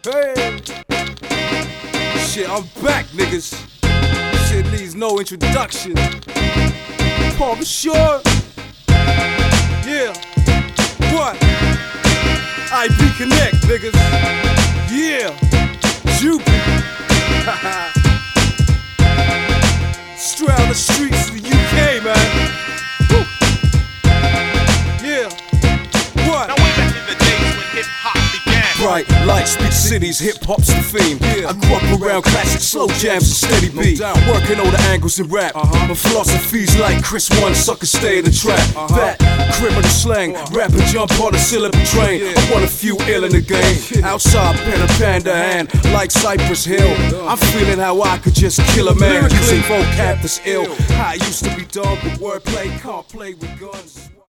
Hey. Shit, I'm back, niggas. Shit needs no introduction. Paul Sure. Yeah. What? IB Connect, niggas. Yeah. Jupiter. Straight out the streets of the UK, man. Woo. Yeah. What? Now way back in the days when hip-hop began. Bright lights, big cities, hip-hop's the theme. I grew up around classic slow jams and steady beat. Working all the angles in rap. My philosophy's like Chris One, sucker stay in the trap. That criminal slang, rap and jump on the syllable train. I want a few ill in the game. Outside, pen a panda hand, like Cypress Hill. I'm feeling how I could just kill a man using vocab that's ill. How it used to be done, but wordplay can't play with guns.